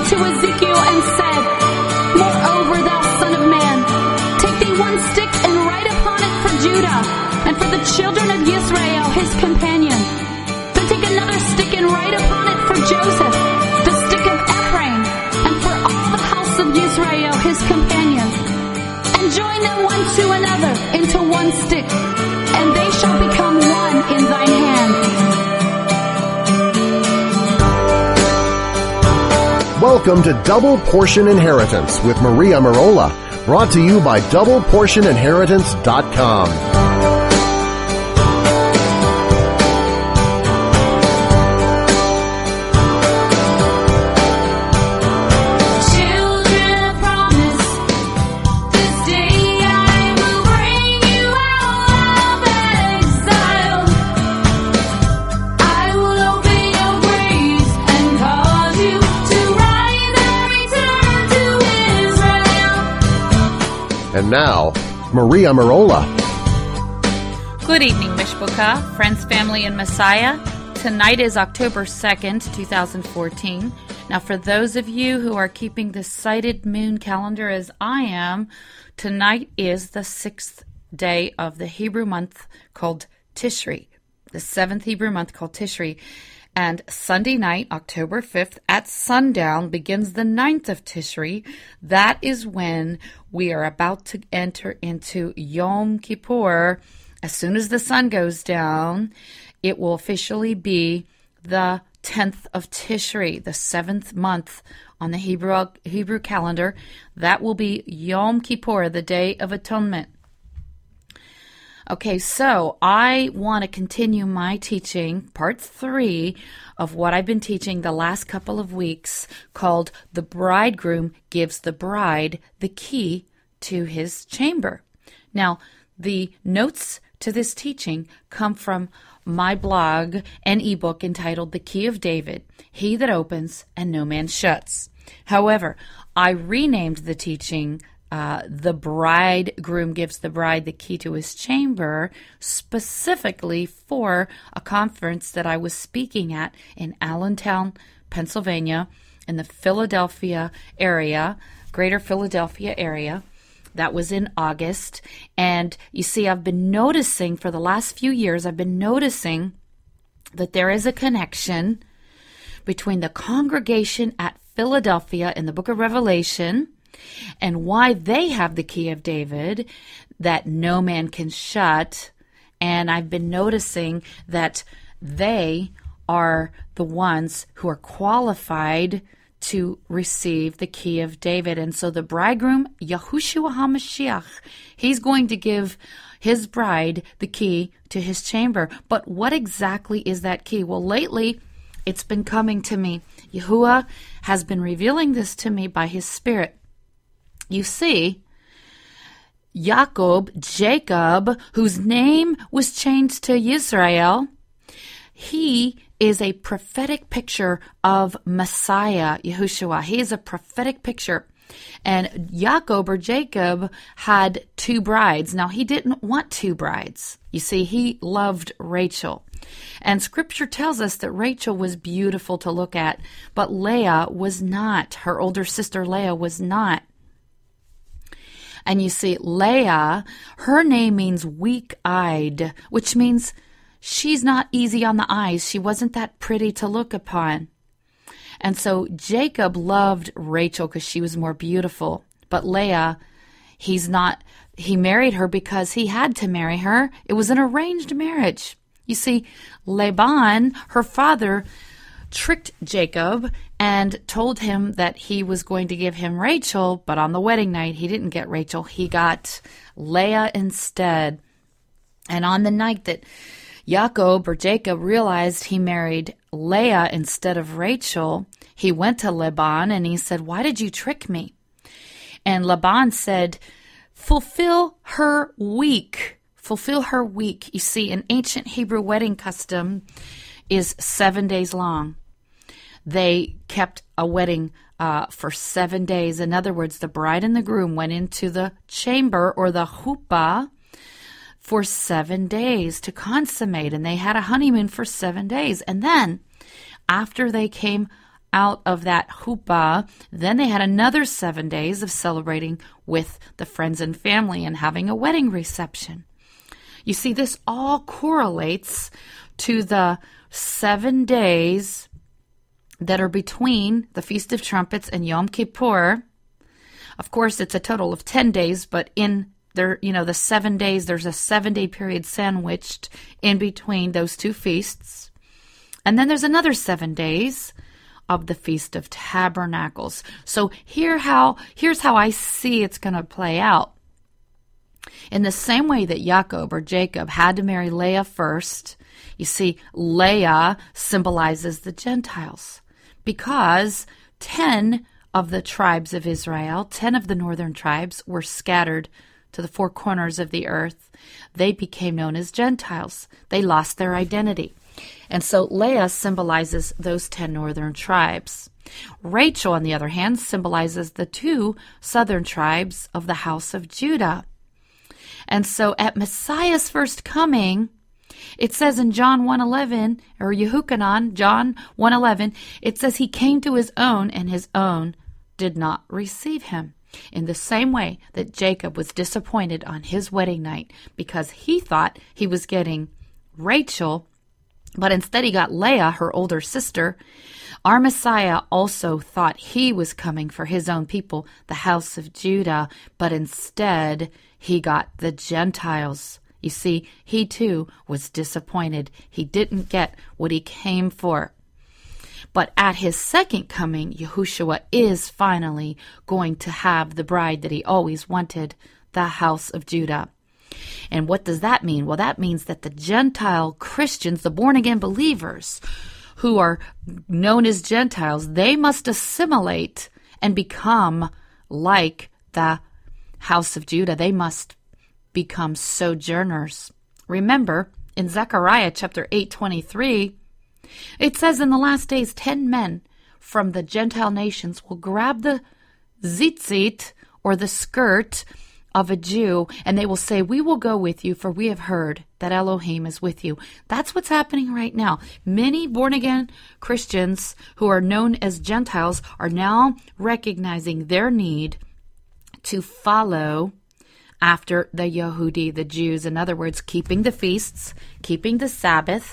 to Ezekiel and said, Moreover, thou son of man, take thee one stick and write upon it for Judah, and for the children of Israel his companion. Then take another stick and write upon it for Joseph, the stick of Ephraim, and for all the house of Israel his companions. And join them one to another into one stick, and they shall become one in thine hand. Welcome to Double Portion Inheritance with Maria Merola, brought to you by DoublePortionInheritance.com. And now, Maria Merola. Good evening, Mishpucha, friends, family, and Messiah. Tonight is October 2nd, 2014. Now, for those of you who are keeping the sighted moon calendar as I am, tonight is the 6th day of the Hebrew month called Tishri, the 7th Hebrew month called Tishri. And Sunday night, October 5th, at sundown, begins the 9th of Tishri. That is when we are about to enter into Yom Kippur. As soon as the sun goes down, it will officially be the 10th of Tishri, the 7th month on the Hebrew calendar. That will be Yom Kippur, the Day of Atonement. Okay, so I want to continue my teaching, part 3 of what I've been teaching the last couple of weeks, called The Bridegroom Gives the Bride the Key to His Chamber. Now, the notes to this teaching come from my blog and ebook entitled The Key of David, He That Opens and No Man Shuts. However, I renamed the teaching The Bridegroom Gives the Bride the Key to His Chamber, specifically for a conference that I was speaking at in Allentown, Pennsylvania, in the Philadelphia area, greater Philadelphia area. That was in August. And you see, I've been noticing for the last few years, I've been noticing that there is a connection between the congregation at Philadelphia in the book of Revelation and why they have the key of David that no man can shut. And I've been noticing that they are the ones who are qualified to receive the key of David. And so the bridegroom, Yahushua HaMashiach, he's going to give his bride the key to his chamber. But what exactly is that key? Well, lately it's been coming to me. Yahuwah has been revealing this to me by his Spirit. You see, Jacob, whose name was changed to Yisrael, he is a prophetic picture of Messiah, Yahushua. He is a prophetic picture. And Jacob had 2 brides. Now, he didn't want 2 brides. You see, he loved Rachel. And Scripture tells us that Rachel was beautiful to look at, but Leah was not. Her older sister Leah was not. And you see, Leah, her name means weak-eyed, which means she's not easy on the eyes. She wasn't that pretty to look upon. And so Jacob loved Rachel because she was more beautiful. But Leah, he married her because he had to marry her. It was an arranged marriage. You see, Laban, her father, tricked Jacob and told him that he was going to give him Rachel, but on the wedding night, he didn't get Rachel. He got Leah instead. And on the night that Jacob realized he married Leah instead of Rachel, he went to Laban and he said, "Why did you trick me?" And Laban said, fulfill her week. Fulfill her week. You see, an ancient Hebrew wedding custom is 7 days long. They kept a wedding for 7 days. In other words, the bride and the groom went into the chamber or the chuppah for 7 days to consummate, and they had a honeymoon for 7 days. And then, after they came out of that chuppah, then they had another 7 days of celebrating with the friends and family and having a wedding reception. You see, this all correlates to the 7 days that are between the Feast of Trumpets and Yom Kippur. Of course, it's a total of 10 days, but in there, the 7 days, there's a 7-day period sandwiched in between those two feasts. And then there's another 7 days of the Feast of Tabernacles. So here's how I see it's going to play out. In the same way that Jacob or Jacob had to marry Leah first, you see, Leah symbolizes the Gentiles because 10 of the tribes of Israel, 10 of the northern tribes, were scattered to the four corners of the earth. They became known as Gentiles. They lost their identity. And so Leah symbolizes those 10 northern tribes. Rachel, on the other hand, symbolizes the 2 southern tribes of the house of Judah. And so at Messiah's first coming, it says in John 1:11, or Yehukanan, John 1:11, it says he came to his own, and his own did not receive him. In the same way that Jacob was disappointed on his wedding night because he thought he was getting Rachel, but instead he got Leah, her older sister, our Messiah also thought he was coming for his own people, the house of Judah, but instead he got the Gentiles. You see, he too was disappointed. He didn't get what he came for. But at his second coming, Yahushua is finally going to have the bride that he always wanted, the house of Judah. And what does that mean? Well, that means that the Gentile Christians, the born-again believers who are known as Gentiles, they must assimilate and become like the house of Judah. They must become sojourners. Remember, in Zechariah chapter 8:23, it says, in the last days, 10 men from the Gentile nations will grab the tzitzit, or the skirt, of a Jew, and they will say, we will go with you, for we have heard that Elohim is with you. That's what's happening right now. Many born-again Christians who are known as Gentiles are now recognizing their need to follow after the Yehudi, the Jews. In other words, keeping the feasts, keeping the Sabbath,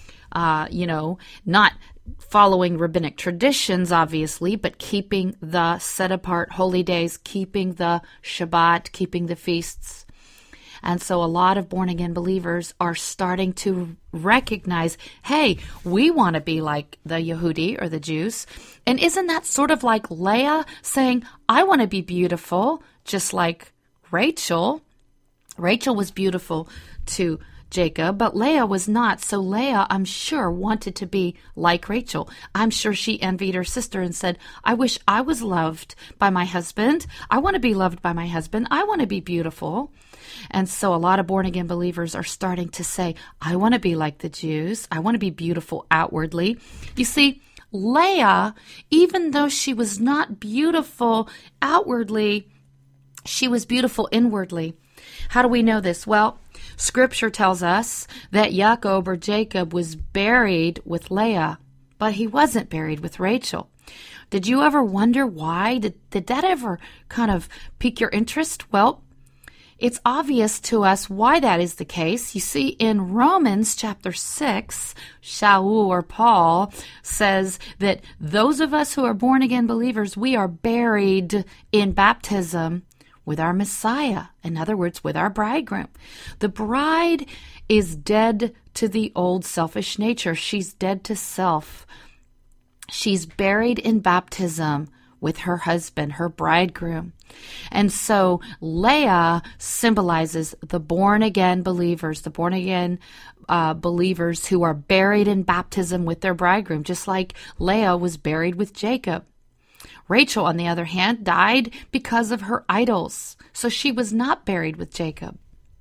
not following rabbinic traditions, obviously, but keeping the set-apart holy days, keeping the Shabbat, keeping the feasts. And so a lot of born-again believers are starting to recognize, hey, we want to be like the Yehudi or the Jews. And isn't that sort of like Leah saying, I want to be beautiful, just like Rachel? Rachel was beautiful to Jacob, but Leah was not. So Leah, I'm sure, wanted to be like Rachel. I'm sure she envied her sister and said, I wish I was loved by my husband. I want to be loved by my husband. I want to be beautiful. And so a lot of born-again believers are starting to say, I want to be like the Jews. I want to be beautiful outwardly. You see, Leah, even though she was not beautiful outwardly, she was beautiful inwardly. How do we know this? Well, Scripture tells us that Jacob or Jacob was buried with Leah, but he wasn't buried with Rachel. Did you ever wonder why? Did that ever kind of pique your interest? Well, it's obvious to us why that is the case. You see, in Romans chapter 6, Shaul or Paul says that those of us who are born-again believers, we are buried in baptism with our Messiah. In other words, with our bridegroom. The bride is dead to the old selfish nature. She's dead to self. She's buried in baptism with her husband, her bridegroom. And so Leah symbolizes the born-again believers, the born-again believers who are buried in baptism with their bridegroom, just like Leah was buried with Jacob. Rachel, on the other hand, died because of her idols, so she was not buried with Jacob.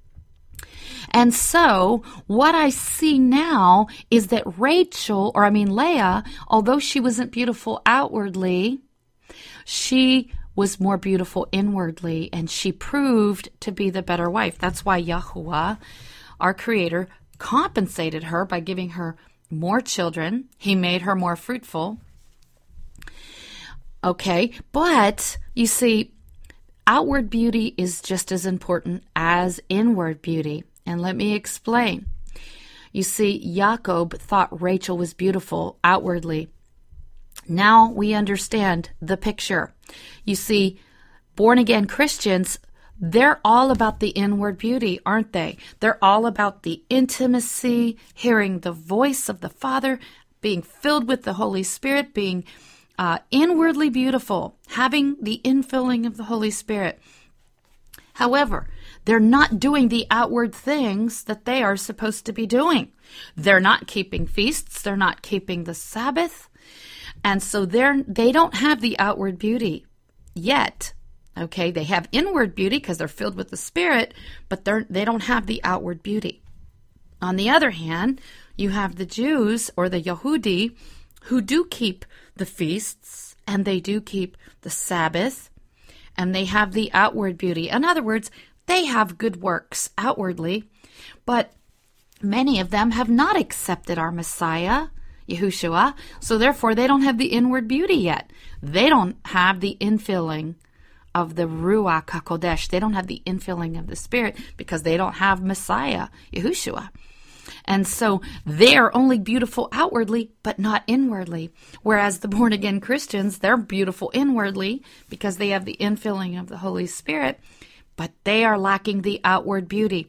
And so what I see now is that Leah, although she wasn't beautiful outwardly, she was more beautiful inwardly, and she proved to be the better wife. That's why Yahuwah, our Creator, compensated her by giving her more children. He made her more fruitful. Okay, but you see, outward beauty is just as important as inward beauty. And let me explain. You see, Jacob thought Rachel was beautiful outwardly. Now we understand the picture. You see, born-again Christians, they're all about the inward beauty, aren't they? They're all about the intimacy, hearing the voice of the Father, being filled with the Holy Spirit, being inwardly beautiful, having the infilling of the Holy Spirit. However, they're not doing the outward things that they are supposed to be doing. They're not keeping feasts. They're not keeping the Sabbath. And so they don't have the outward beauty yet. Okay, they have inward beauty because they're filled with the Spirit, but they don't have the outward beauty. On the other hand, you have the Jews or the Yehudi who do keep the feasts and they do keep the Sabbath and they have the outward beauty. In other words, they have good works outwardly, but many of them have not accepted our Messiah, Yahushua, so therefore they don't have the inward beauty yet. They don't have the infilling of the Ruach HaKodesh. They don't have the infilling of the Spirit because they don't have Messiah, Yahushua. And so they're only beautiful outwardly, but not inwardly. Whereas the born-again Christians, they're beautiful inwardly because they have the infilling of the Holy Spirit, but they are lacking the outward beauty.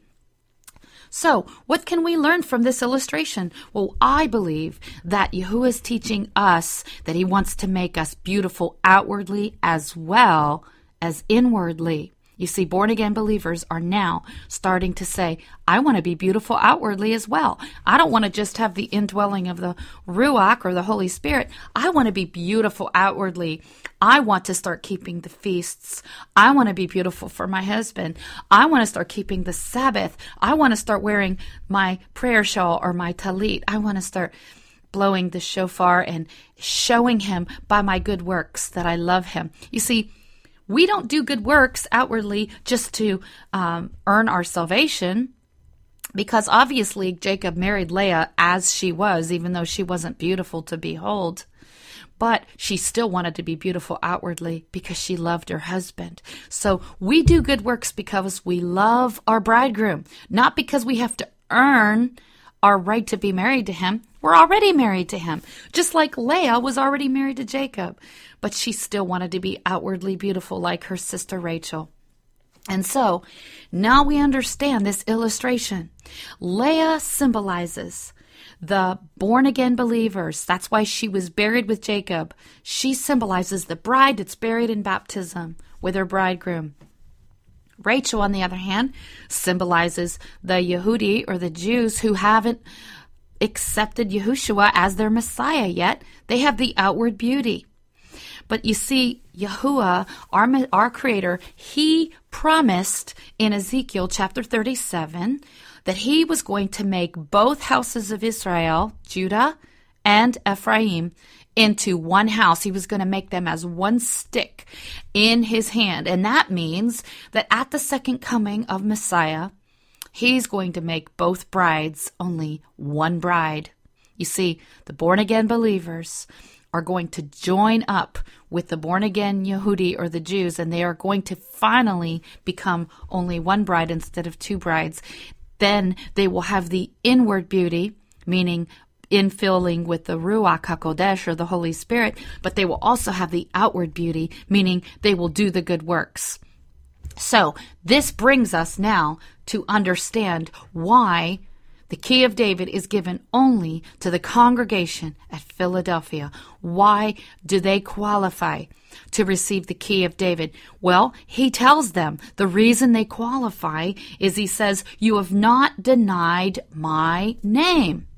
So, what can we learn from this illustration? Well, I believe that Yahuwah is teaching us that he wants to make us beautiful outwardly as well as inwardly. You see, born-again believers are now starting to say, I want to be beautiful outwardly as well. I don't want to just have the indwelling of the Ruach or the Holy Spirit. I want to be beautiful outwardly. I want to start keeping the feasts. I want to be beautiful for my husband. I want to start keeping the Sabbath. I want to start wearing my prayer shawl or my talit. I want to start blowing the shofar and showing him by my good works that I love him. You see, we don't do good works outwardly just to earn our salvation, because obviously Jacob married Leah as she was, even though she wasn't beautiful to behold. But she still wanted to be beautiful outwardly because she loved her husband. So we do good works because we love our bridegroom, not because we have to earn our right to be married to him. We're already married to him, just like Leah was already married to Jacob, but she still wanted to be outwardly beautiful like her sister Rachel. And so now we understand this illustration. Leah symbolizes the born-again believers. That's why she was buried with Jacob. She symbolizes the bride that's buried in baptism with her bridegroom. Rachel, on the other hand, symbolizes the Yehudi or the Jews who haven't accepted Yahushua as their Messiah yet. They have the outward beauty. But you see, Yahuwah, our Creator, he promised in Ezekiel chapter 37 that he was going to make both houses of Israel, Judah and Ephraim, into one house. He was going to make them as one stick in his hand. And that means that at the second coming of Messiah, he's going to make both brides only one bride. You see, the born-again believers are going to join up with the born-again Yehudi or the Jews, and they are going to finally become only one bride instead of two brides. Then they will have the inward beauty, meaning infilling with the Ruach HaKodesh or the Holy Spirit, but they will also have the outward beauty, meaning they will do the good works. So this brings us now to understand why the key of David is given only to the congregation at Philadelphia. Why do they qualify to receive the key of David? Well, he tells them the reason they qualify is he says, you have not denied my name.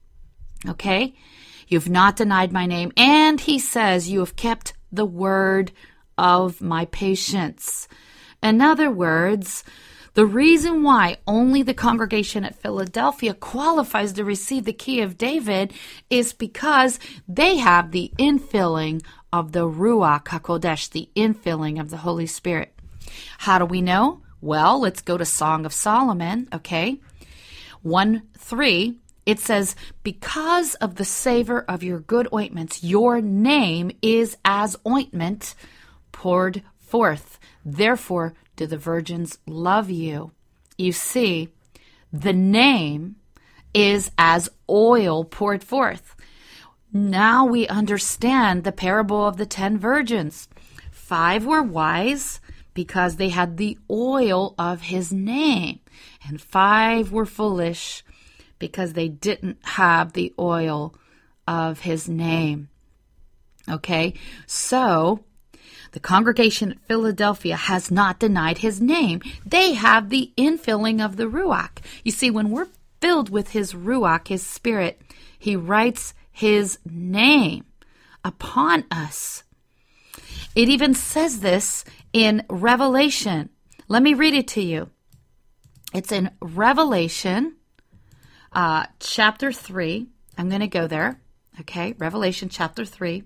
Okay? You've not denied my name. And he says, you have kept the word of my patience. In other words, the reason why only the congregation at Philadelphia qualifies to receive the key of David is because they have the infilling of the Ruach HaKodesh, the infilling of the Holy Spirit. How do we know? Well, let's go to Song of Solomon, okay? 1:3. It says, because of the savor of your good ointments, your name is as ointment poured forth. Therefore do the virgins love you. You see, the name is as oil poured forth. Now we understand the parable of the 10 virgins. 5 were wise because they had the oil of his name, and 5 were foolish because they didn't have the oil of his name. Okay, so the congregation at Philadelphia has not denied his name. They have the infilling of the Ruach. You see, when we're filled with his Ruach, his Spirit, he writes his name upon us. It even says this in Revelation. Let me read it to you. It's in Revelation chapter 3. I'm going to go there. Okay, Revelation chapter 3.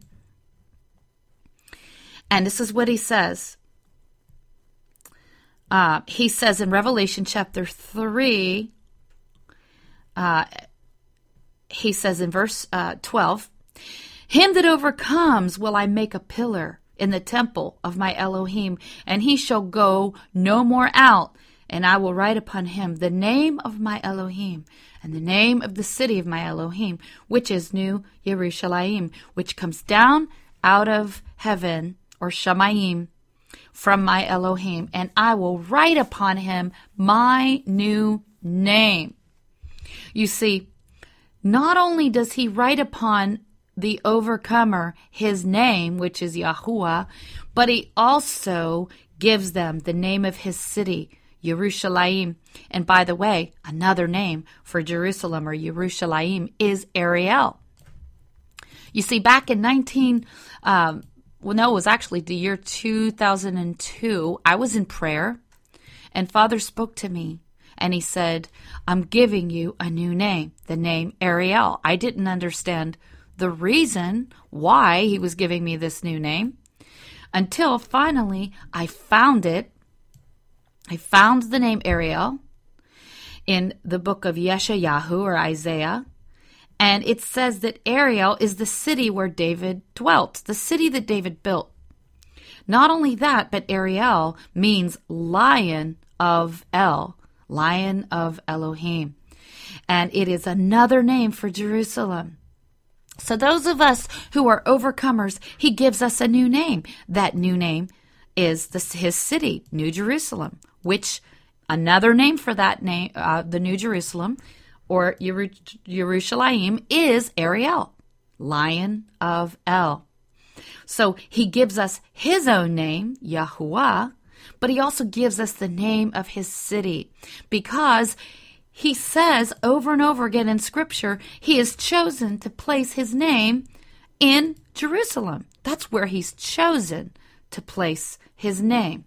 And this is what he says. He says in Revelation chapter 3, he says in verse 12, him that overcomes will I make a pillar in the temple of my Elohim, and he shall go no more out, and I will write upon him the name of my Elohim, and the name of the city of my Elohim, which is New Yerushalayim, which comes down out of heaven, or Shamayim, from my Elohim, and I will write upon him my new name. You see, not only does he write upon the overcomer his name, which is Yahuwah, but he also gives them the name of his city, Yerushalayim. And by the way, another name for Jerusalem or Yerushalayim is Ariel. You see, back in it was actually the year 2002, I was in prayer, and Father spoke to me, and he said, I'm giving you a new name, the name Ariel. I didn't understand the reason why he was giving me this new name until finally I found it. I found the name Ariel in the book of Yeshayahu or Isaiah, and it says that Ariel is the city where David dwelt, the city that David built. Not only that, but Ariel means lion of El, lion of Elohim. And it is another name for Jerusalem. So those of us who are overcomers, he gives us a new name. That new name is his city, New Jerusalem, which another name for that name, the New Jerusalem, or Yerushalayim, is Ariel, Lion of El. So he gives us his own name, Yahuwah, but he also gives us the name of his city, because he says over and over again in Scripture, he has chosen to place his name in Jerusalem. That's where he's chosen to place his name.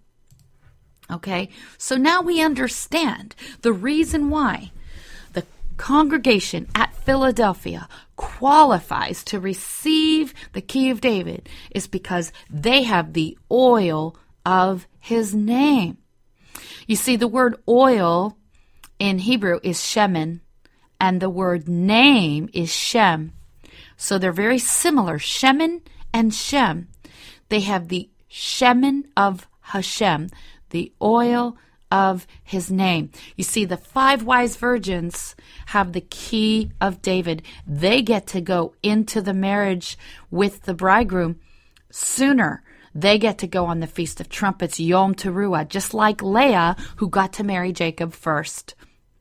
Okay, so now we understand the reason why the congregation at Philadelphia qualifies to receive the key of David is because they have the oil of his name. You see, the word oil in Hebrew is shemen, and the word name is Shem. So they're very similar, Shemen and Shem. They have the shemen of Hashem, the oil of his name. You see, the 5 wise virgins have the key of David. They get to go into the marriage with the bridegroom sooner. They get to go on the Feast of Trumpets, Yom Teruah, just like Leah, who got to marry Jacob first.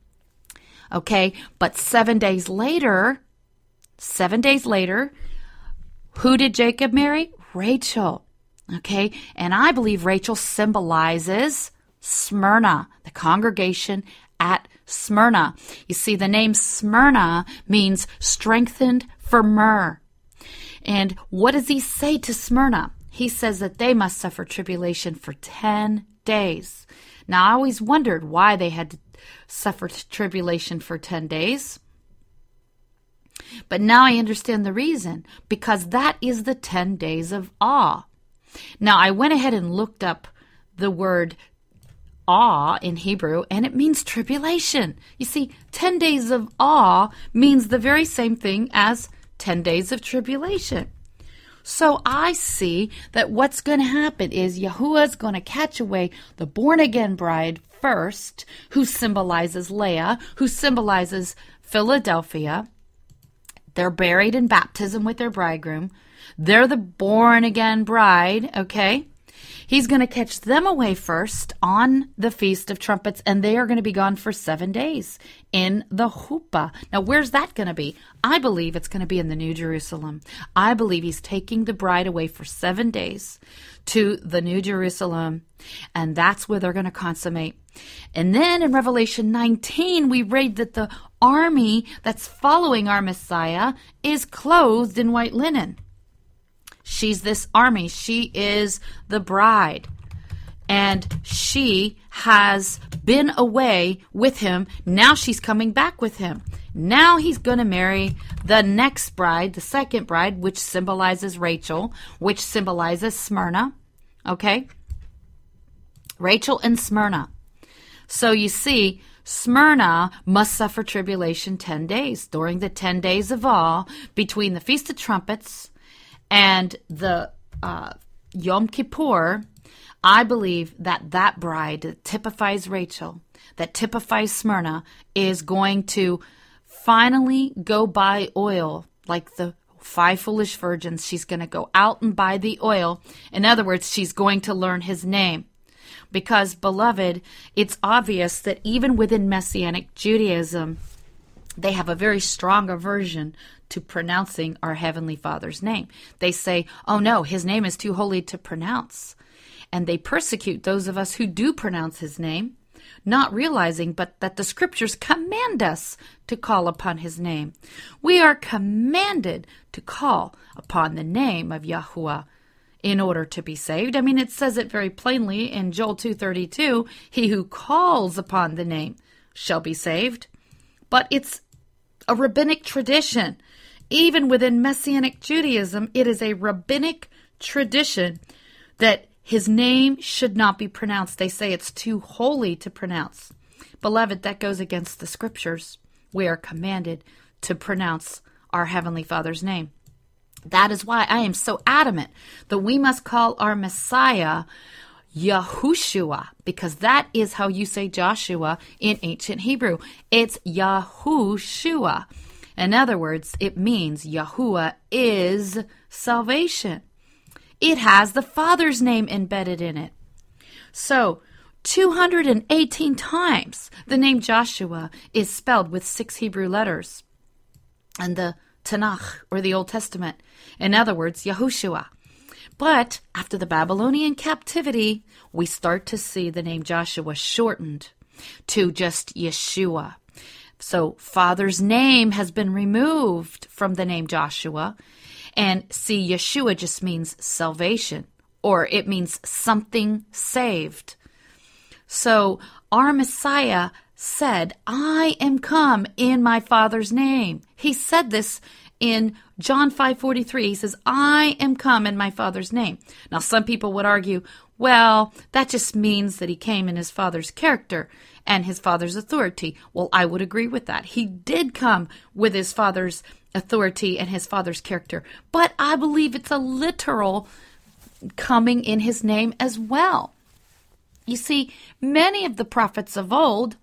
Okay, but 7 days later, who did Jacob marry? Rachel. Okay, and I believe Rachel symbolizes Smyrna, the congregation at Smyrna. You see, the name Smyrna means strengthened for myrrh. And what does he say to Smyrna? He says that they must suffer tribulation for 10 days. Now, I always wondered why they had to suffer tribulation for 10 days. But now I understand the reason, because that is the 10 days of awe. Now, I went ahead and looked up the word awe in Hebrew, and it means tribulation. You see, 10 days of awe means the very same thing as 10 days of tribulation. So I see that what's going to happen is Yahuwah's going to catch away the born-again bride first, who symbolizes Leah, who symbolizes Philadelphia. They're buried in baptism with their bridegroom. They're the born-again bride, okay? He's going to catch them away first on the Feast of Trumpets, and they are going to be gone for 7 days in the Chuppah. Now, where's that going to be? I believe it's going to be in the New Jerusalem. I believe he's taking the bride away for 7 days to the New Jerusalem, and that's where they're going to consummate. And then in Revelation 19, we read that the army that's following our Messiah is clothed in white linen. She's this army. She is the bride. And she has been away with him. Now she's coming back with him. Now he's going to marry the next bride, the second bride, which symbolizes Rachel, which symbolizes Smyrna. Okay? Rachel and Smyrna. So you see, Smyrna must suffer tribulation 10 days. During the 10 days of awe, between the Feast of Trumpets and the Yom Kippur, I believe that that bride that typifies Rachel, that typifies Smyrna, is going to finally go buy oil like the 5 foolish virgins. She's going to go out and buy the oil. In other words, she's going to learn his name. Because, beloved, it's obvious that even within Messianic Judaism, they have a very strong aversion to pronouncing our Heavenly Father's name. They say, oh no, his name is too holy to pronounce. And they persecute those of us who do pronounce his name, not realizing but that the scriptures command us to call upon his name. We are commanded to call upon the name of Yahuwah in order to be saved. I mean, it says it very plainly in Joel 2:32, he who calls upon the name shall be saved. But it's a rabbinic tradition. Even within Messianic Judaism, it is a rabbinic tradition that his name should not be pronounced. They say it's too holy to pronounce. Beloved, that goes against the scriptures. We are commanded to pronounce our Heavenly Father's name. That is why I am so adamant that we must call our Messiah Yahushua, because that is how you say Joshua in ancient Hebrew. It's Yahushua. In other words, it means Yahuwah is salvation. It has the Father's name embedded in it. So, 218 times the name Joshua is spelled with 6 Hebrew letters. And the Tanakh, or the Old Testament. In other words, Yahushua. But after the Babylonian captivity, we start to see the name Joshua shortened to just Yeshua. So Father's name has been removed from the name Joshua. And see, Yeshua just means salvation, or it means something saved. So our Messiah said, I am come in my Father's name. He said this in John 5:43. He says, I am come in my Father's name. Now, some people would argue, well, that just means that he came in his Father's character and his Father's authority. Well, I would agree with that. He did come with his Father's authority and his Father's character. But I believe it's a literal coming in his name as well. You see, many of the prophets of old,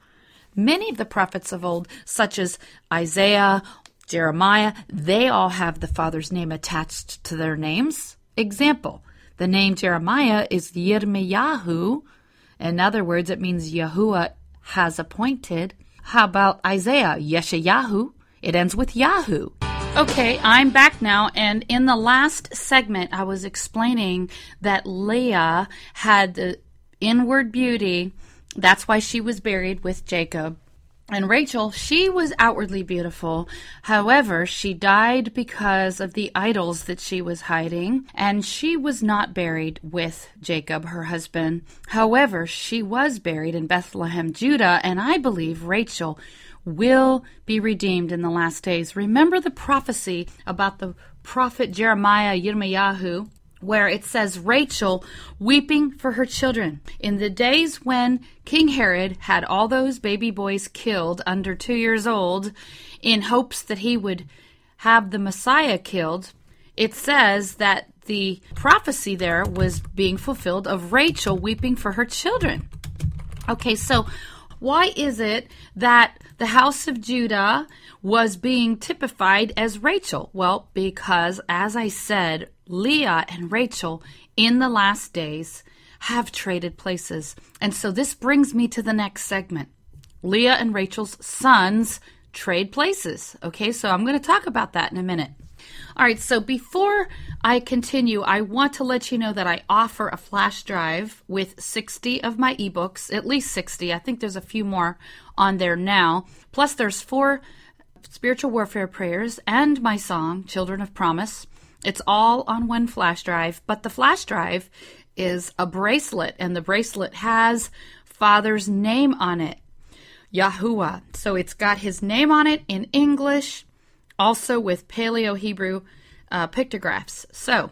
such as Isaiah, Jeremiah, they all have the Father's name attached to their names. Example, the name Jeremiah is Yirmiyahu. In other words, it means Yahuwah has appointed. How about Isaiah? Yeshayahu. It ends with Yahu. Okay, I'm back now, and in the last segment, I was explaining that Leah had the inward beauty. That's why she was buried with Jacob. And Rachel, she was outwardly beautiful. However, she died because of the idols that she was hiding, and she was not buried with Jacob, her husband. However, she was buried in Bethlehem, Judah, and I believe Rachel will be redeemed in the last days. Remember the prophecy about the prophet Jeremiah, Yirmiyahu, where it says Rachel weeping for her children. In the days when King Herod had all those baby boys killed under 2 years old in hopes that he would have the Messiah killed, it says that the prophecy there was being fulfilled of Rachel weeping for her children. Okay, so why is it that the house of Judah was being typified as Rachel? Well, because, as I said, Leah and Rachel in the last days have traded places. And so this brings me to the next segment. Leah and Rachel's sons trade places. Okay, so I'm going to talk about that in a minute. All right, so before I continue, I want to let you know that I offer a flash drive with 60 of my ebooks, at least 60. I think there's a few more on there now. Plus, there's 4 spiritual warfare prayers and my song, Children of Promise. It's all on one flash drive, but the flash drive is a bracelet, and the bracelet has Father's name on it, Yahuwah. So it's got his name on it in English, also with Paleo-Hebrew pictographs. So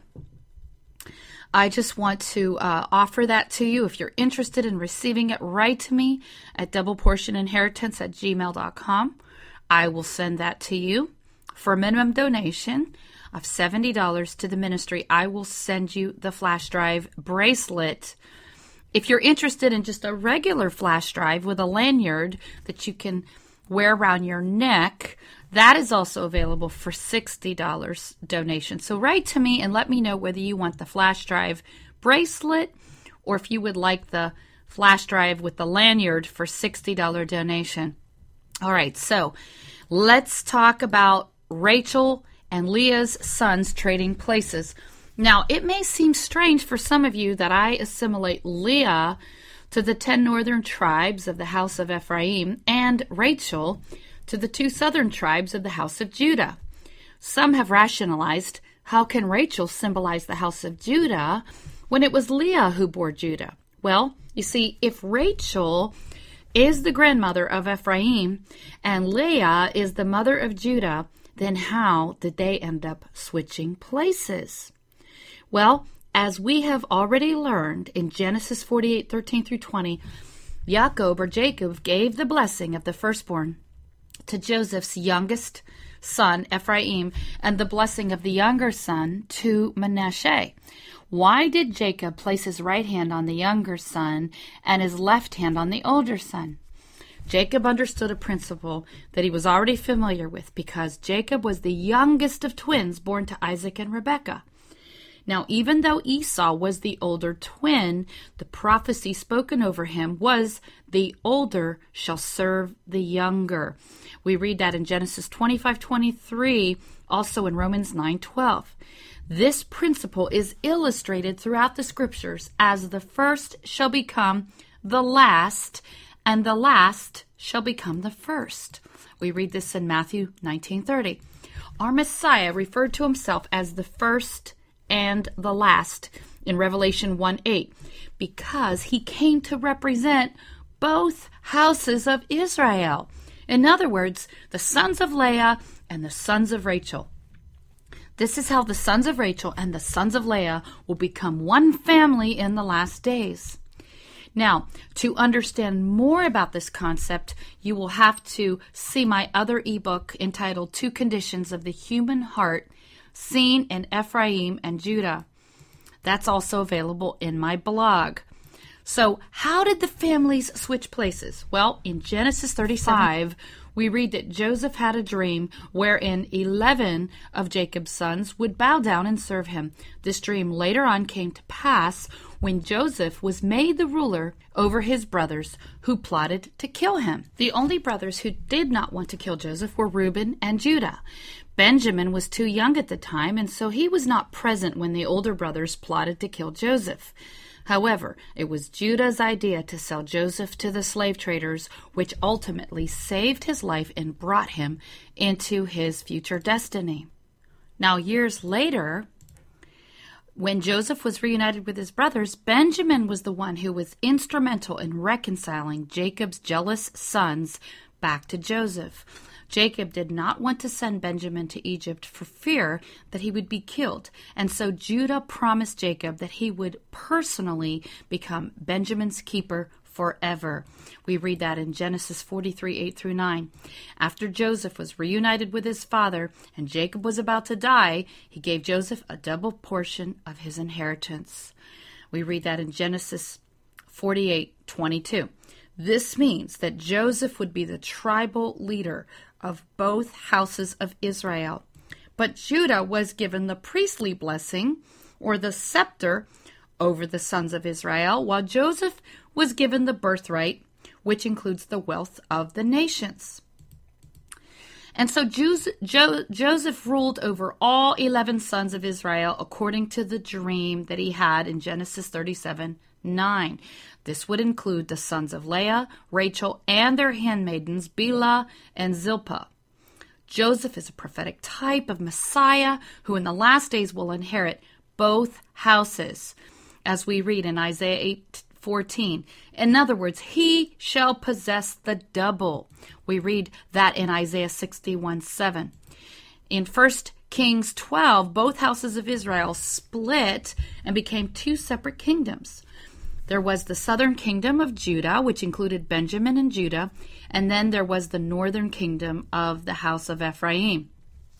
I just want to offer that to you. If you're interested in receiving it, write to me at doubleportioninheritance@gmail.com. I will send that to you. For a minimum donation of $70 to the ministry, I will send you the flash drive bracelet. If you're interested in just a regular flash drive with a lanyard that you can wear around your neck, that is also available for $60 donation. So write to me and let me know whether you want the flash drive bracelet or if you would like the flash drive with the lanyard for $60 donation. All right, so let's talk about Rachel and Leah's sons trading places. Now, it may seem strange for some of you that I assimilate Leah to the 10 northern tribes of the house of Ephraim and Rachel to the 2 southern tribes of the house of Judah. Some have rationalized, how can Rachel symbolize the house of Judah when it was Leah who bore Judah? Well, you see, if Rachel is the grandmother of Ephraim and Leah is the mother of Judah, then how did they end up switching places? Well, as we have already learned in Genesis 48:13 through 20, Jacob gave the blessing of the firstborn to Joseph's youngest son, Ephraim, and the blessing of the younger son to Manasseh. Why did Jacob place his right hand on the younger son and his left hand on the older son? Jacob understood a principle that he was already familiar with because Jacob was the youngest of twins born to Isaac and Rebekah. Now, even though Esau was the older twin, the prophecy spoken over him was, the older shall serve the younger. We read that in Genesis 25:23, also in Romans 9:12. This principle is illustrated throughout the scriptures as the first shall become the last, and the last shall become the first. We read this in Matthew 19:30. Our Messiah referred to himself as the first and the last in Revelation 1:8 because he came to represent both houses of Israel. In other words, the sons of Leah and the sons of Rachel. This is how the sons of Rachel and the sons of Leah will become one family in the last days. Now, to understand more about this concept, you will have to see my other ebook entitled 2 Conditions of the Human Heart, Seen in Ephraim and Judah. That's also available in my blog. So, how did the families switch places? Well, in Genesis 35, we read that Joseph had a dream wherein 11 of Jacob's sons would bow down and serve him. This dream later on came to pass when Joseph was made the ruler over his brothers who plotted to kill him. The only brothers who did not want to kill Joseph were Reuben and Judah. Benjamin was too young at the time, and so he was not present when the older brothers plotted to kill Joseph. However, it was Judah's idea to sell Joseph to the slave traders, which ultimately saved his life and brought him into his future destiny. Now, years later, when Joseph was reunited with his brothers, Benjamin was the one who was instrumental in reconciling Jacob's jealous sons back to Joseph. Jacob did not want to send Benjamin to Egypt for fear that he would be killed, and so Judah promised Jacob that he would personally become Benjamin's keeper forever. We read that in Genesis 43, 8 through 9. After Joseph was reunited with his father and Jacob was about to die, he gave Joseph a double portion of his inheritance. We read that in Genesis 48, 22. This means that Joseph would be the tribal leader of both houses of Israel. But Judah was given the priestly blessing, or the scepter, over the sons of Israel, while Joseph was given the birthright, which includes the wealth of the nations. And so Joseph ruled over all 11 sons of Israel according to the dream that he had in Genesis 37:9. This would include the sons of Leah, Rachel, and their handmaidens, Bilhah and Zilpah. Joseph is a prophetic type of Messiah who in the last days will inherit both houses, as we read in Isaiah 8:14. In other words, he shall possess the double. We read that in Isaiah 61:7. In 1 Kings 12, both houses of Israel split and became two separate kingdoms. There was the southern kingdom of Judah, which included Benjamin and Judah, and then there was the northern kingdom of the house of Ephraim.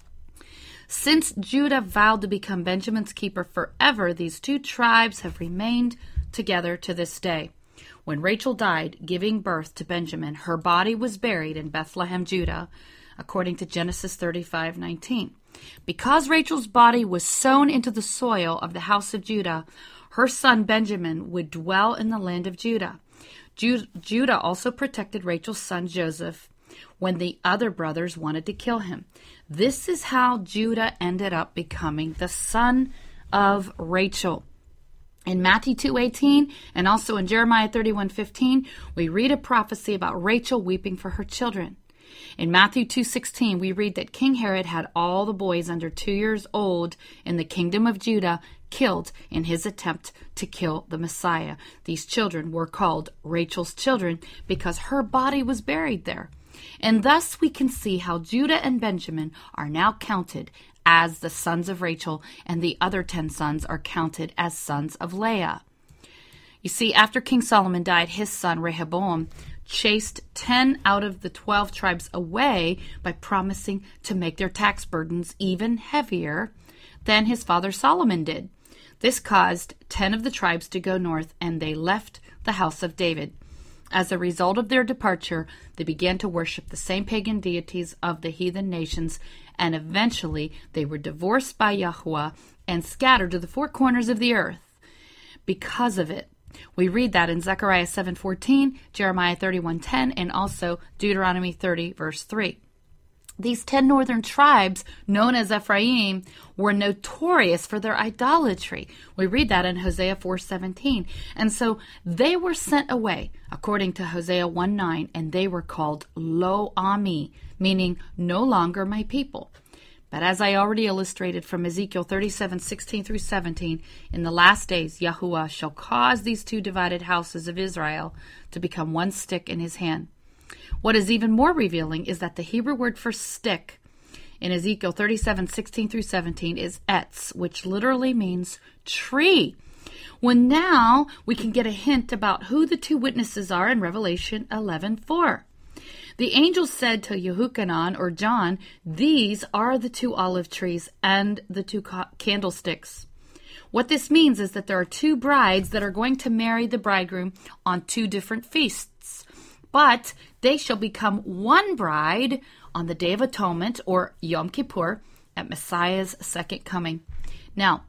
Since Judah vowed to become Benjamin's keeper forever, these two tribes have remained together to this day. When Rachel died, giving birth to Benjamin, her body was buried in Bethlehem, Judah, according to Genesis 35:19. Because Rachel's body was sown into the soil of the house of Judah, her son Benjamin would dwell in the land of Judah. Judah also protected Rachel's son Joseph when the other brothers wanted to kill him. This is how Judah ended up becoming the son of Rachel. In Matthew 2:18 and also in Jeremiah 31:15, we read a prophecy about Rachel weeping for her children. In Matthew 2:16, we read that King Herod had all the boys under 2 years old in the kingdom of Judah killed in his attempt to kill the Messiah. These children were called Rachel's children because her body was buried there. And thus we can see how Judah and Benjamin are now counted as the sons of Rachel, and the other 10 sons are counted as sons of Leah. You see, after King Solomon died, his son Rehoboam chased 10 out of the 12 tribes away by promising to make their tax burdens even heavier than his father Solomon did. This caused 10 of the tribes to go north, and they left the house of David. As a result of their departure, they began to worship the same pagan deities of the heathen nations, and eventually they were divorced by Yahweh and scattered to the four corners of the earth. Because of it, we read that in Zechariah 7:14, Jeremiah 31:10, and also Deuteronomy 30, verse 3. These 10 northern tribes, known as Ephraim, were notorious for their idolatry. We read that in Hosea 4:17. And so they were sent away, according to Hosea 1:9, and they were called Lo Ami, meaning no longer my people. But as I already illustrated from Ezekiel 37:16 through 17, in the last days Yahuwah shall cause these two divided houses of Israel to become one stick in his hand. What is even more revealing is that the Hebrew word for stick in Ezekiel 37:16 through 17 is etz, which literally means tree. Well, now we can get a hint about who the two witnesses are in Revelation 11:4. The angel said to Yehukanan, or John, "These are the two olive trees and the two candlesticks." What this means is that there are two brides that are going to marry the bridegroom on two different feasts. But they shall become one bride on the Day of Atonement, or Yom Kippur, at Messiah's second coming. Now,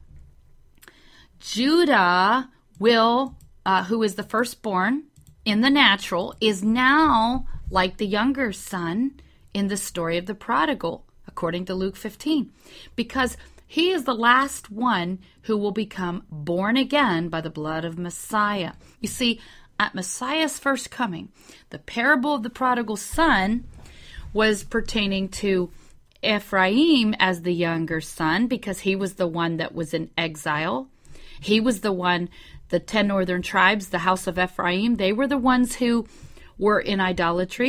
Judah who is the firstborn in the natural, is now like the younger son in the story of the prodigal, according to Luke 15, because he is the last one who will become born again by the blood of Messiah. You see, at Messiah's first coming, the parable of the prodigal son was pertaining to Ephraim as the younger son, because he was the one that was in exile. He was the one, the 10 northern tribes, the house of Ephraim, they were the ones who were in idolatry.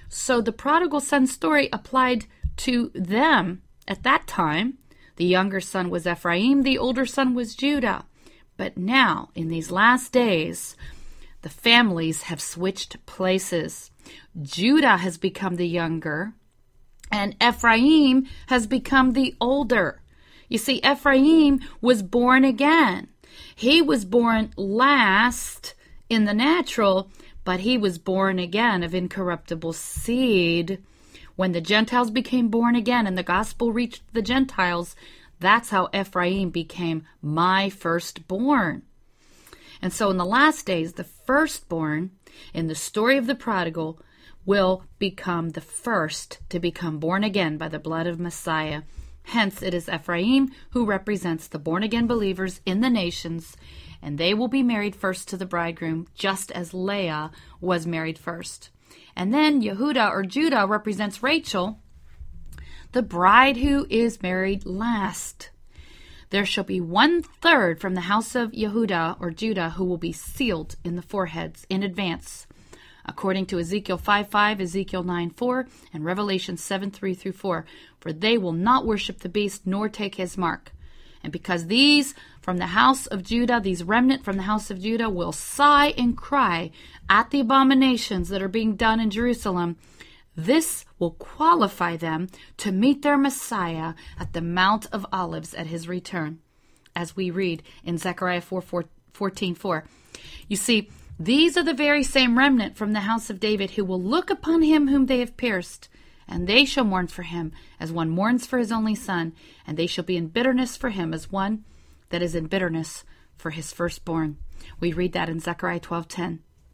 So the prodigal son story applied to them at that time. The younger son was Ephraim, the older son was Judah. But now, in these last days, the families have switched places. Judah has become the younger, and Ephraim has become the older. You see, Ephraim was born again. He was born last in the natural, but he was born again of incorruptible seed. When the Gentiles became born again and the gospel reached the Gentiles, that's how Ephraim became my firstborn. And so in the last days, the firstborn in the story of the prodigal will become the first to become born again by the blood of Messiah. Hence, it is Ephraim who represents the born-again believers in the nations, and they will be married first to the bridegroom, just as Leah was married first. And then Yehudah or Judah represents Rachel, the bride who is married last. There shall be 1/3 from the house of Yehudah or Judah who will be sealed in the foreheads in advance, according to Ezekiel 5:5, Ezekiel 9:4, and Revelation 7:3-4. For they will not worship the beast nor take his mark. And because these from the house of Judah, these remnant from the house of Judah, will sigh and cry at the abominations that are being done in Jerusalem, this will qualify them to meet their Messiah at the Mount of Olives at his return, as we read in Zechariah 14:4. You see, these are the very same remnant from the house of David who will look upon him whom they have pierced, and they shall mourn for him as one mourns for his only son, and they shall be in bitterness for him as one that is in bitterness for his firstborn. We read that in Zechariah 12:10.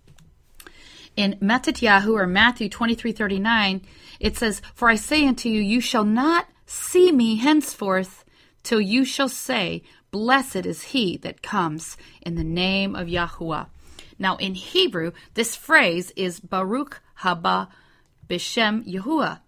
In Mattatyahu or Matthew 23:39, it says, For I say unto you, you shall not see me henceforth till you shall say, Blessed is he that comes in the name of Yahuwah. Now in Hebrew, this phrase is Baruch haba b'shem Yahuwah.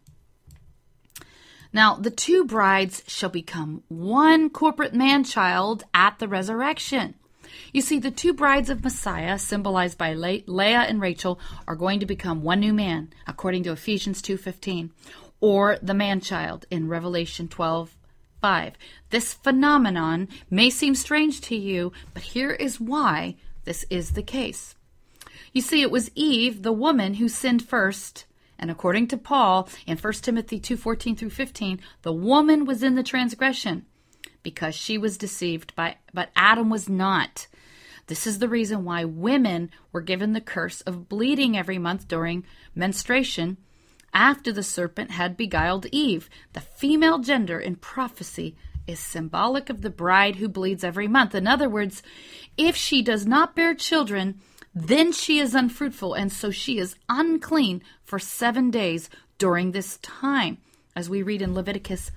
Now the two brides shall become one corporate man-child at the resurrection. You see, the two brides of Messiah, symbolized by Leah and Rachel, are going to become one new man, according to Ephesians 2:15, or the man-child in Revelation 12:5. This phenomenon may seem strange to you, but here is why this is the case. You see, it was Eve, the woman, who sinned first, and according to Paul in 1 Timothy 2:14-15, the woman was in the transgression because she was deceived, but Adam was not. This is the reason why women were given the curse of bleeding every month during menstruation after the serpent had beguiled Eve. The female gender in prophecy is symbolic of the bride who bleeds every month. In other words, if she does not bear children, then she is unfruitful, and so she is unclean for 7 days during this time, as we read in Leviticus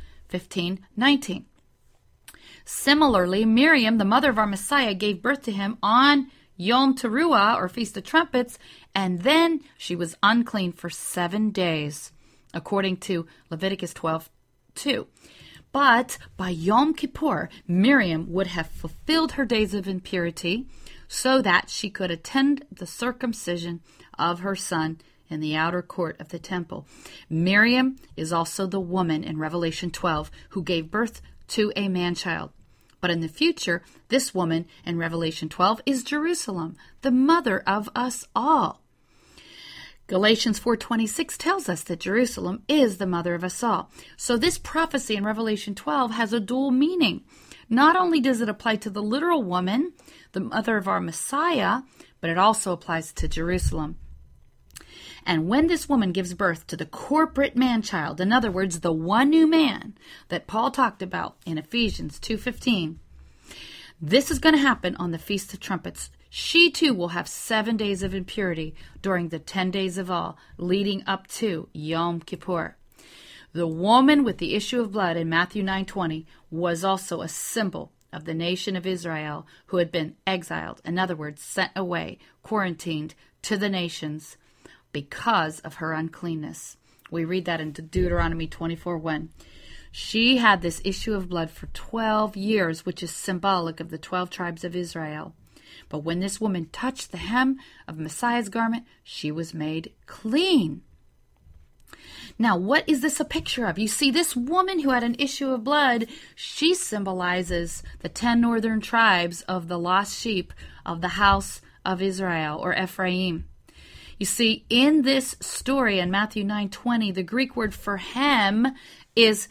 15:19. Similarly, Miriam, the mother of our Messiah, gave birth to him on Yom Teruah, or Feast of Trumpets, and then she was unclean for 7 days, according to Leviticus 12:2. But by Yom Kippur, Miriam would have fulfilled her days of impurity so that she could attend the circumcision of her son in the outer court of the temple. Miriam is also the woman in Revelation 12 who gave birth to a man-child. But in the future, this woman in Revelation 12 is Jerusalem, the mother of us all. Galatians 4:26 tells us that Jerusalem is the mother of us all. So this prophecy in Revelation 12 has a dual meaning. Not only does it apply to the literal woman, the mother of our Messiah, but it also applies to Jerusalem. And when this woman gives birth to the corporate man-child, in other words, the one new man that Paul talked about in Ephesians 2:15, this is going to happen on the Feast of Trumpets. She too will have 7 days of impurity during the 10 days of all, leading up to Yom Kippur. The woman with the issue of blood in Matthew 9:20 was also a symbol of the nation of Israel who had been exiled, in other words, sent away, quarantined to the nations because of her uncleanness. We read that in Deuteronomy 24:1. She had this issue of blood for 12 years, which is symbolic of the 12 tribes of Israel. But when this woman touched the hem of Messiah's garment, she was made clean. Now, what is this a picture of? You see, this woman who had an issue of blood, she symbolizes the 10 northern tribes of the lost sheep of the house of Israel, or Ephraim. You see, in this story in Matthew 9:20, the Greek word for hem is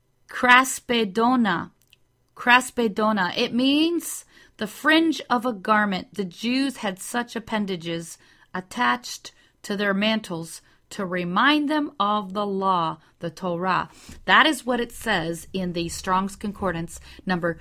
kraspedona. Kraspedona. It means the fringe of a garment. The Jews had such appendages attached to their mantles to remind them of the law, the Torah. That is what it says in the Strong's Concordance, number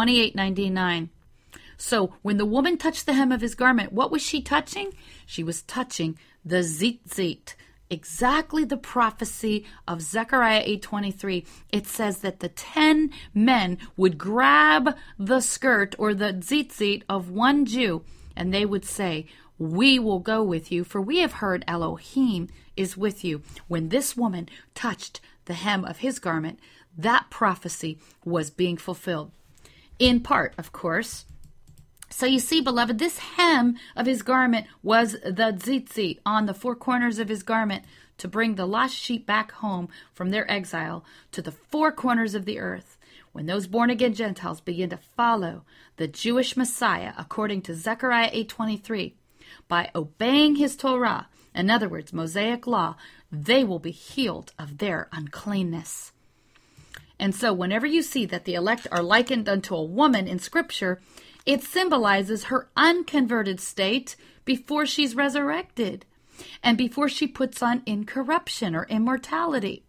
2899. So when the woman touched the hem of his garment, what was she touching? She was touching the tzitzit, exactly the prophecy of Zechariah 8:23. It says that the 10 men would grab the skirt or the tzitzit of one Jew, and they would say, "We will go with you, for we have heard Elohim is with you." When this woman touched the hem of his garment, that prophecy was being fulfilled. In part, of course. So you see, beloved, this hem of his garment was the tzitzit on the four corners of his garment to bring the lost sheep back home from their exile to the four corners of the earth. When those born-again Gentiles begin to follow the Jewish Messiah, according to Zechariah 8:23, by obeying his Torah, in other words, Mosaic law, they will be healed of their uncleanness. And so whenever you see that the elect are likened unto a woman in Scripture, it symbolizes her unconverted state before she's resurrected and before she puts on incorruption or immortality.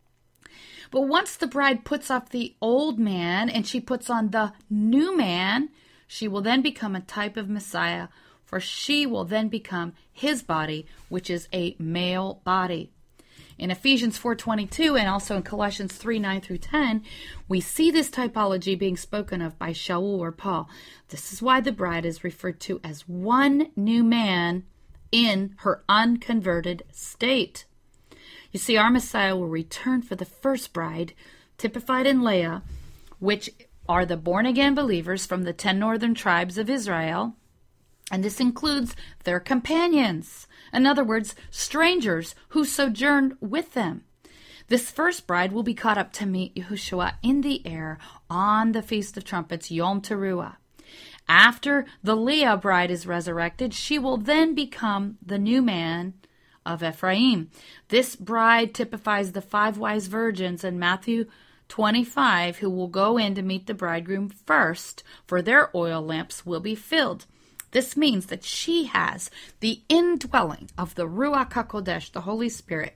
But once the bride puts off the old man and she puts on the new man, she will then become a type of Messiah, for she will then become his body, which is a male body. In Ephesians 4:22 and also in Colossians 3:9 through 10, we see this typology being spoken of by Shaul or Paul. This is why the bride is referred to as one new man in her unconverted state. You see, our Messiah will return for the first bride, typified in Leah, which are the born-again believers from the 10 northern tribes of Israel, and this includes their companions. In other words, strangers who sojourned with them. This first bride will be caught up to meet Yahushua in the air on the Feast of Trumpets, Yom Teruah. After the Leah bride is resurrected, she will then become the new man of Ephraim. This bride typifies the 5 wise virgins in Matthew 25 who will go in to meet the bridegroom first, for their oil lamps will be filled. This means that she has the indwelling of the Ruach HaKodesh, the Holy Spirit.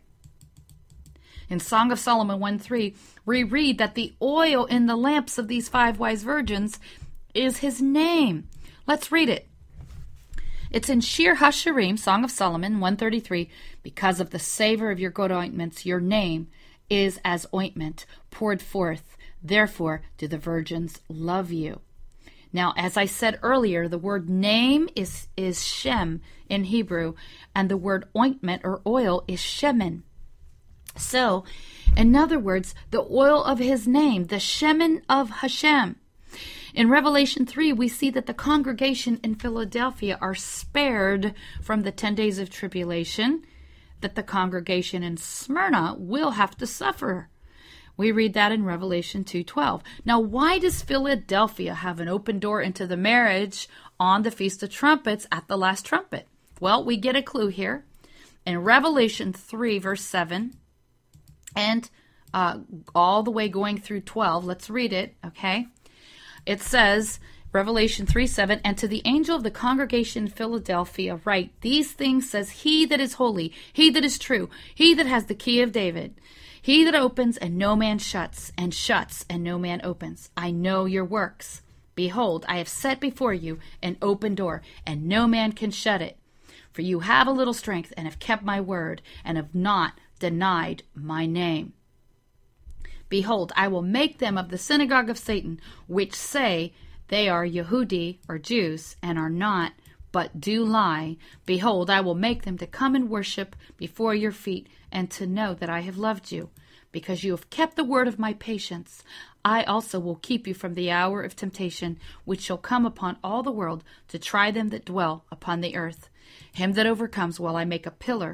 In Song of Solomon 1:3, we read that the oil in the lamps of these 5 wise virgins is his name. Let's read it. It's in Shir HaShirim, Song of Solomon 133, "Because of the savor of your good ointments, your name is as ointment poured forth. Therefore do the virgins love you." Now, as I said earlier, the word name is Shem in Hebrew, and the word ointment or oil is Shemen. So, in other words, the oil of his name, the Shemen of Hashem. In Revelation 3, we see that the congregation in Philadelphia are spared from the 10 days of tribulation, that the congregation in Smyrna will have to suffer. We read that in Revelation 2:12. Now, why does Philadelphia have an open door into the marriage on the Feast of Trumpets at the last trumpet? Well, we get a clue here. In Revelation 3, verse 7, and all the way going through 12, let's read it, okay? It says, Revelation 3:7, "And to the angel of the congregation in Philadelphia write, these things says he that is holy, he that is true, he that has the key of David. He that opens and no man shuts, and shuts and no man opens. I know your works. Behold, I have set before you an open door, and no man can shut it. For you have a little strength, and have kept my word, and have not denied my name. Behold, I will make them of the synagogue of Satan, which say they are Yehudi, or Jews, and are not, but do lie. Behold, I will make them to come and worship before your feet, and to know that I have loved you. Because you have kept the word of my patience, I also will keep you from the hour of temptation, which shall come upon all the world to try them that dwell upon the earth. Him that overcomes will I make a pillar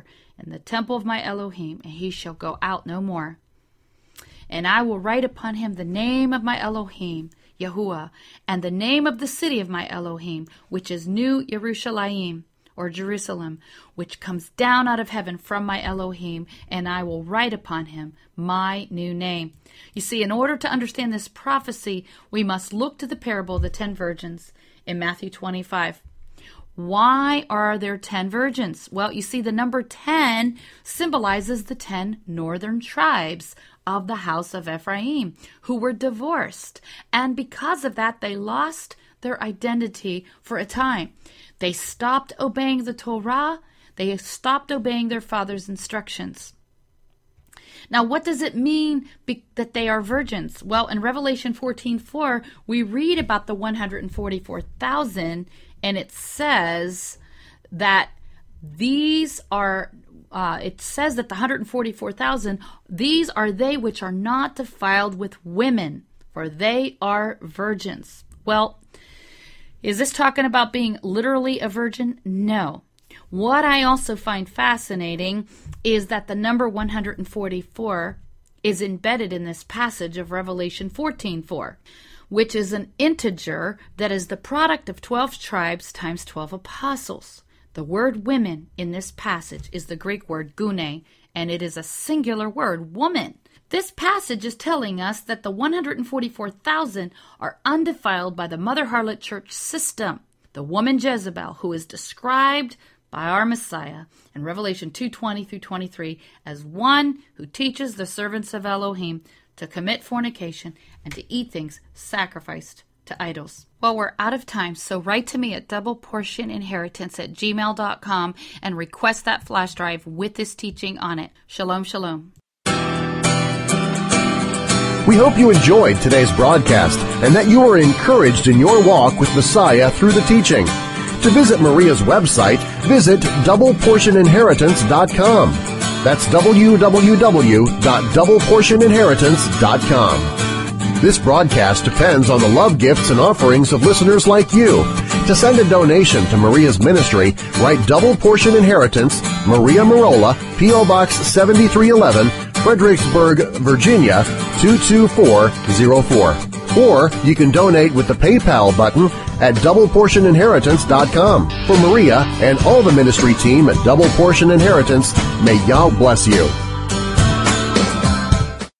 and the temple of my Elohim, and he shall go out no more. And I will write upon him the name of my Elohim, Yahuwah, and the name of the city of my Elohim, which is New Yerushalayim, or Jerusalem, which comes down out of heaven from my Elohim, and I will write upon him my new name. You see, in order to understand this prophecy, we must look to the parable of the 10 virgins in Matthew 25. Why are there 10 virgins? Well, you see, the number 10 symbolizes the 10 northern tribes of the house of Ephraim, who were divorced. And because of that, they lost their identity for a time. They stopped obeying the Torah. They stopped obeying their father's instructions. Now, what does it mean that they are virgins? Well, in Revelation 14:4, we read about the 144,000, and it says that these are, it says that the 144,000, these are they which are not defiled with women, for they are virgins. Well, is this talking about being literally a virgin? No. What I also find fascinating is that the number 144 is embedded in this passage of Revelation 14:4, which is an integer that is the product of 12 tribes times 12 apostles. The word women in this passage is the Greek word gune, and it is a singular word, woman. This passage is telling us that the 144,000 are undefiled by the mother harlot church system. The woman Jezebel, who is described by our Messiah in Revelation 2:20 through 23 as one who teaches the servants of Elohim to commit fornication and to eat things sacrificed to idols. Well, we're out of time, so write to me at doubleportioninheritance@gmail.com and request that flash drive with this teaching on it. Shalom, shalom. We hope you enjoyed today's broadcast and that you are encouraged in your walk with Messiah through the teaching. To visit Maria's website, visit doubleportioninheritance.com. That's www.doubleportioninheritance.com. This broadcast depends on the love gifts and offerings of listeners like you. To send a donation to Maria's ministry, write Double Portion Inheritance, Maria Merola, P.O. Box 7311, Fredericksburg, Virginia 22404. Or you can donate with the PayPal button at doubleportioninheritance.com. For Maria and all the ministry team at Double Portion Inheritance, may Yah bless you.